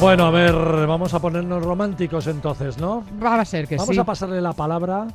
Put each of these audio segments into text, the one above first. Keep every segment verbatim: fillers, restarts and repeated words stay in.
Bueno, a ver, vamos a ponernos románticos entonces, ¿no? Va a ser que vamos sí. Vamos a pasarle la palabra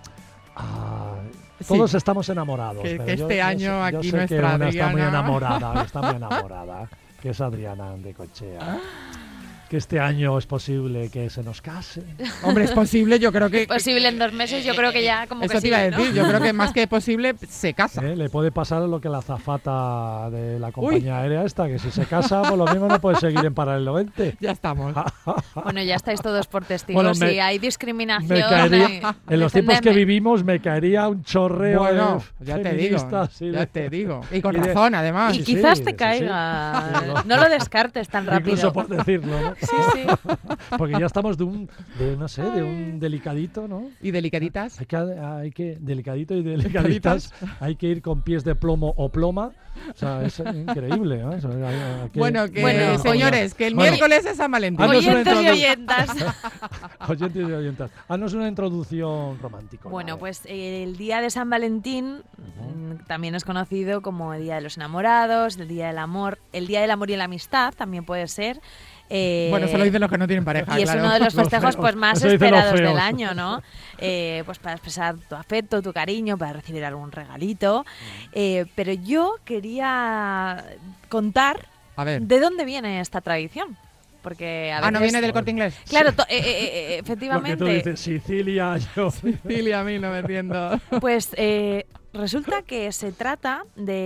a... Todos sí. estamos enamorados. Que, pero que yo, este yo año sé, aquí yo sé nuestra que una Adriana... está muy enamorada, está muy enamorada, que es Adriana de Cochea. Que este año es posible que se nos case. Hombre, es posible, yo creo que... Es posible en dos meses, yo creo que ya como Eso que te iba sí, a decir, ¿no? yo creo que más que posible se casa. ¿Eh? Le puede pasar lo que la azafata de la compañía Uy. aérea esta, que si se casa, pues lo mismo no puede seguir en paralelo veinte. Ya estamos. Bueno, ya estáis todos por testigos. Bueno, me, si hay discriminación... Me caería, en los tiempos que vivimos me caería un chorreo bueno, de ya te digo, sí, ya de, te digo. Y con y de, razón, además. Y quizás sí, te sí, caiga. Sí, sí. No lo descartes tan rápido. Incluso por decirlo, ¿no? Sí, sí. Porque ya estamos de un, de, no sé, de un delicadito, ¿no? ¿Y delicaditas? Hay que, hay que delicadito y delicaditas, hay que ir con pies de plomo o ploma. O sea, es increíble, ¿no? O sea, hay, hay que, bueno, que bueno, señores, que el bueno, miércoles es San Valentín. Oyentes y oyentas. Oyentes y oyentas. Haznos una introducción romántica. Bueno, pues eh, el día de San Valentín uh-huh. también es conocido como el Día de los Enamorados, el Día del Amor, el Día del Amor y la Amistad también puede ser. Eh, bueno, eso lo dicen los que no tienen pareja. Y claro. es uno de los festejos pues más eso esperados del año, ¿no? Eh, pues para expresar tu afecto, tu cariño, para recibir algún regalito. Eh, pero yo quería contar a ver. de dónde viene esta tradición. Porque a veces, ah, ¿no viene del Corte Inglés? Claro, to- eh, eh, eh, efectivamente. Lo que tú dices, Sicilia, yo. Sicilia, mil novecientos. Pues eh, resulta que se trata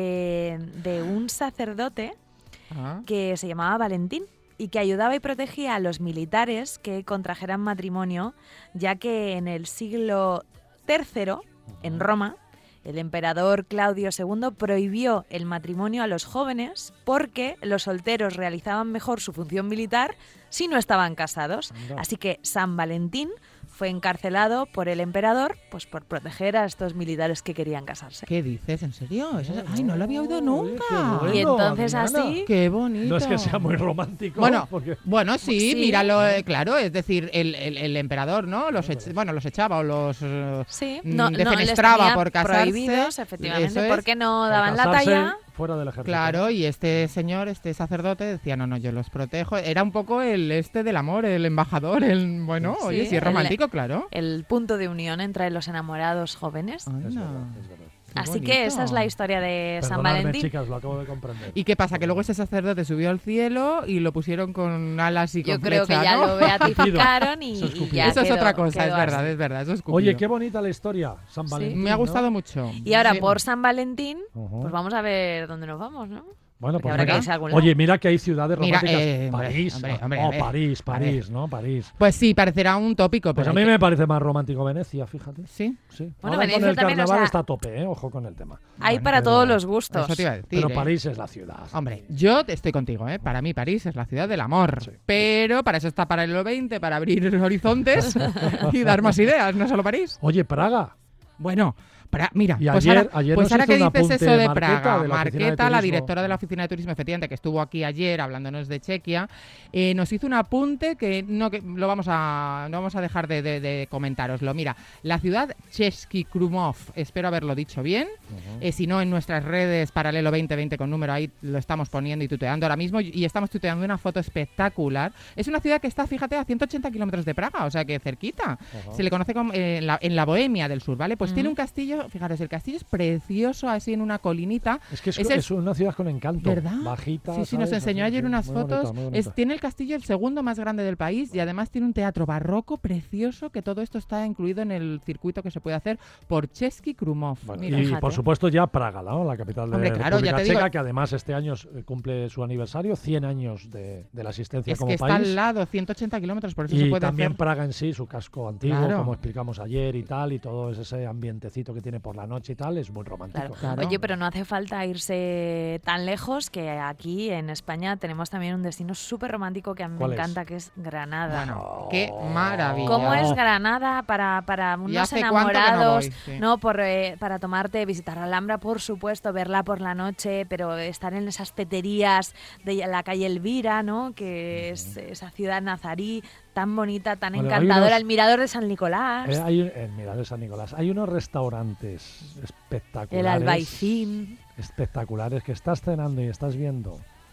de, de un sacerdote ah. que se llamaba Valentín y que ayudaba y protegía a los militares que contrajeran matrimonio, ya que en el siglo tercero, en Roma, el emperador Claudio segundo prohibió el matrimonio a los jóvenes porque los solteros realizaban mejor su función militar si no estaban casados. Así que San Valentín fue encarcelado por el emperador pues por proteger a estos militares que querían casarse. ¿Qué dices? ¿En serio? Eso, ay, no lo había oído nunca. Oye, bueno, y entonces Adriana. así... ¡Qué bonito! No es que sea muy romántico. Bueno, porque... bueno sí, sí, míralo, eh, claro, es decir, el, el, el emperador, ¿no? Los ech- bueno, los echaba o los uh, sí, no, defenestraba no, por casarse. Prohibidos, efectivamente, es, porque no por daban la talla. Fuera del ejército. Claro, y este señor, este sacerdote decía, no, no, yo los protejo. Era un poco el este del amor, el embajador, el bueno, sí, oye, si es romántico, el, claro. El punto de unión entre los enamorados jóvenes. Ay, Es no. verdad, es verdad. Qué Así bonito. que esa es la historia de San Perdonadme, Valentín. chicas, lo acabo de comprender. ¿Y qué pasa? Que luego ese sacerdote subió al cielo y lo pusieron con alas y con Yo creo flecha, que ya ¿no? lo beatificaron y, Eso es y ya Eso es quedó, otra cosa, quedó es verdad, así. es verdad. Eso es cupido. Oye, qué bonita la historia, San Sí. Valentín. Me ha gustado ¿no? mucho. Y ahora Sí. por San Valentín, Uh-huh. pues vamos a ver dónde nos vamos, ¿no? Bueno, pues habrá que venga. irse a algún lado. Oye, mira que hay ciudades Mira, románticas. eh, hombre, París, hombre, hombre, oh, a ver, París, a París, ver. ¿no? París. Pues sí, parecerá un tópico, Pues pero a mí hay que- me parece más romántico Venecia, fíjate. Sí. Sí. Bueno, Ahora Venecia con el también, o carnaval sea, está a tope, ¿eh? Ojo con el tema. Hay Bueno, para pero- todos los gustos. Eso te iba a decir. Pero ¿eh? París es la ciudad. Hombre, yo estoy contigo, ¿eh? Para mí París es la ciudad del amor. Sí. Pero para eso está Paralelo veinte, para abrir horizontes y dar más ideas, no solo París. Oye, Praga. Bueno, para, mira, Y pues ayer- ahora, ayer pues nos ahora hizo que un dices apunte eso de Marqueta, Praga, de la Oficina de Marqueta, la Turismo. directora de la Oficina de Turismo, efectivamente, que estuvo aquí ayer hablándonos de Chequia, eh, nos hizo un apunte que no que lo vamos a no vamos a dejar de, de, de comentároslo. Mira, la ciudad Český Krumlov, espero haberlo dicho bien, Uh-huh. eh, si no en nuestras redes Paralelo veinte veinte con número, ahí lo estamos poniendo y tuteando ahora mismo, y estamos tuteando una foto espectacular. Es una ciudad que está, fíjate, a ciento ochenta kilómetros de Praga, o sea que cerquita. Ajá. Se le conoce como eh, en, la, en la Bohemia del Sur, ¿vale? Pues Ujú. tiene un castillo, fijaros, el castillo es precioso, así en una colinita. Es que es, Es es, el- una ciudad con encanto. ¿Verdad? Bajita. Sí, sí, nos ¿sabes? enseñó Así, ayer sí, unas muy fotos. bonita, muy bonita. Es, tiene el castillo el segundo más grande del país y además tiene un teatro barroco precioso, que todo esto está incluido en el circuito que se puede hacer por Český Krumlov. Bueno, Mira. y Fíjate. por supuesto ya Praga, ¿no? La capital de Hombre, claro, República ya te digo- Checa, que además este año eh, cumple su aniversario, cien años de, de la existencia Es como que está país. al lado, ciento ochenta kilómetros, por eso se Y puede también hacer. Praga en sí, su casco antiguo, Claro. como explicamos ayer y tal, y todo ese ambientecito que tiene por la noche y tal, es muy romántico. Claro. Claro. Oye, pero no hace falta irse tan lejos, que aquí en España tenemos también un destino súper romántico que a mí me ¿Cuál es? encanta, que es Granada. Bueno, qué maravilla. ¿Cómo es Granada para, para ¿Y unos hace cuánto que no enamorados? voy? Sí. No, por, eh, para tomarte, visitar la Alhambra, por supuesto, verla por la noche, pero estar en esas teterías de la calle Elvira, ¿no? Que es esa ciudad nazarí tan bonita, tan Bueno, hay encantadora, unos- el mirador de San Nicolás, Eh, hay, en Mirador de San Nicolás hay unos restaurantes el espectaculares. Albaicín. Espectaculares, que estás cenando y estás viendo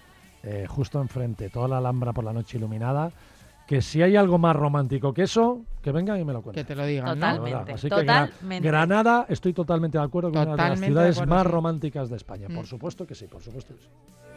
eh, justo enfrente, toda la Alhambra por la noche iluminada, que si hay algo más romántico que eso, que vengan y me lo cuenten. Que te lo digan, Totalmente, ¿no? Así totalmente. que Gra- Granada, estoy totalmente de acuerdo con una de las Totalmente ciudades de acuerdo, más sí. románticas de España. Mm. Por supuesto que sí, por supuesto que sí.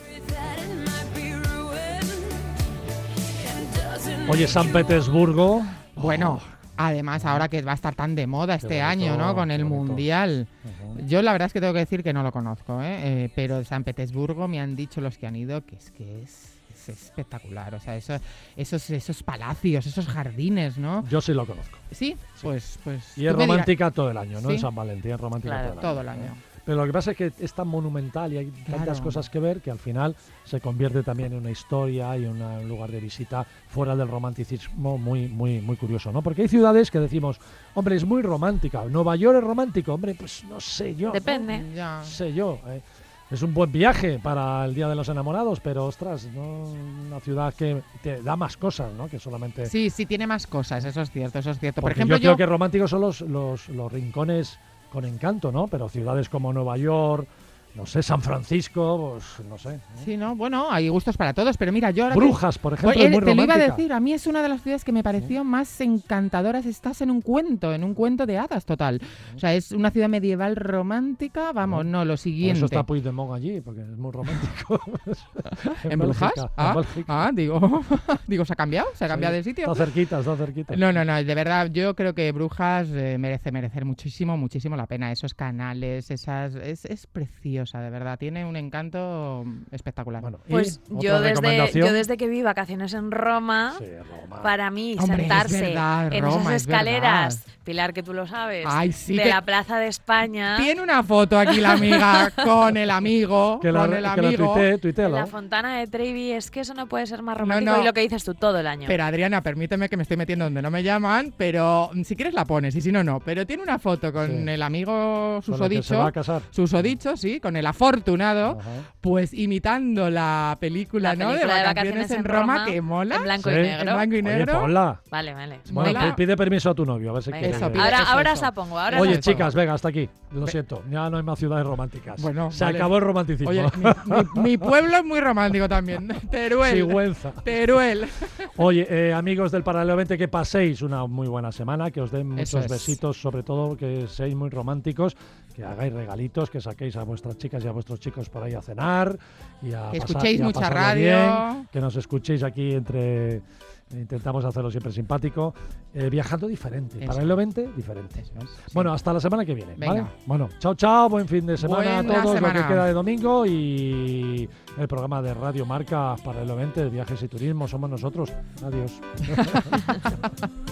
Oye, San Petersburgo. Bueno, Oh, además ahora que va a estar tan de moda Qué este bonito, año, ¿no? Con qué el bonito. Mundial. ujú. Yo la verdad es que tengo que decir que no lo conozco, ¿eh? Eh, pero de San Petersburgo me han dicho los que han ido que es que es, es espectacular. O sea, eso, esos, esos palacios, esos jardines, ¿no? Yo sí lo conozco. Sí, pues... pues Y es tú me dirás- romántica todo el año, no ¿Sí? en San Valentín, es romántica Claro, todo el año. todo el año. Pero lo que pasa es que es tan monumental y hay tantas Claro. cosas que ver que al final se convierte también en una historia y una- un lugar de visita fuera del romanticismo muy, muy, muy curioso, ¿no? Porque hay ciudades que decimos, hombre, es muy romántica. Nueva York es romántico, hombre, pues no sé yo. ¿no? Depende. Ya. No sé yo. eh. Es un buen viaje para el Día de los Enamorados, pero ostras, ¿no? Una ciudad que te da más cosas, ¿no? Que solamente. Sí, sí, tiene más cosas, eso es cierto, eso es cierto. Por Porque ejemplo, yo creo que románticos son los, los, los rincones con encanto, ¿no? Pero ciudades como Nueva York, no sé, San Francisco, pues no sé. ¿no? Sí, ¿no? Bueno, hay gustos para todos, pero mira, yo ahora que- Brujas, por ejemplo, Oye, es muy te lo iba a romántica. decir, a mí es una de las ciudades que me pareció más encantadoras. Estás en un cuento, en un cuento de hadas total. O sea, es una ciudad medieval romántica, vamos, no, lo Por siguiente. eso está Puigdemont allí, porque es muy romántico. ¿En Brujas? Bélgica, Ah, en Bélgica. ah, digo, digo, ¿se ha cambiado? ¿Se ha Sí, cambiado de sitio? Está cerquita, está cerquita. No, no, no, de verdad, yo creo que Brujas eh, merece merecer muchísimo, muchísimo la pena. Esos canales, esas, es, es preciosa, de verdad, tiene un encanto espectacular. Bueno, y Pues otra yo desde, recomendación. yo desde que vi vacaciones en Roma, Sí, Roma. para mí Hombre, es sentarse verdad, en Roma, esas es escaleras, Pilar, que tú lo sabes, Ay, sí de que- la Plaza de España, Tiene una foto aquí la amiga con el amigo, Que la, con el que la amigo. tuitee, en tuitealo. la Fontana de Trevi, es que eso no puede ser más No, romántico no. y lo que dices tú todo el año. Pero Adriana, permíteme que me estoy metiendo donde no me llaman, pero mm, si quieres la pones y si no, no. Pero tiene una foto con Sí. el amigo Con el que se susodicho, va a casar. susodicho, sí, con el afortunado, Ajá. pues imitando la película, La ¿no? película de vacaciones en Roma, que mola. en blanco Sí. y En negro. blanco y Oye, negro. ponla. Vale, vale. Bueno, Venga. pi- pide permiso a tu novio, a ver si Venga. quiere. Eso, pide- Ahora, eso, ahora eso. os la pongo. Ahora Oye, os la pongo. chicas, venga, hasta aquí. Lo Ve- siento, ya no hay más ciudades románticas. Bueno, Se vale. acabó el romanticismo. Oye, mi, mi- mi pueblo es muy romántico también. Teruel. Sigüenza. Teruel. Oye, eh, amigos del Paralelo veinte, que paséis una muy buena semana, que os den Eso muchos es. besitos, sobre todo que seáis muy románticos, que hagáis regalitos, que saquéis a vuestras chicas y a vuestros chicos por ahí a cenar y a Que pasar- escuchéis y a mucha pasarlo radio. bien, que nos escuchéis aquí entre... Intentamos hacerlo siempre simpático, eh, viajando diferente. Eso. Paralelo veinte, diferente. Eso es, sí. Bueno, hasta la semana que viene. ¿vale? Venga. Bueno, chao, chao, buen fin de semana a Buena todos, lo semana. que queda de domingo y el programa de Radio Marca Paralelo veinte, Viajes y Turismo, somos nosotros. Adiós.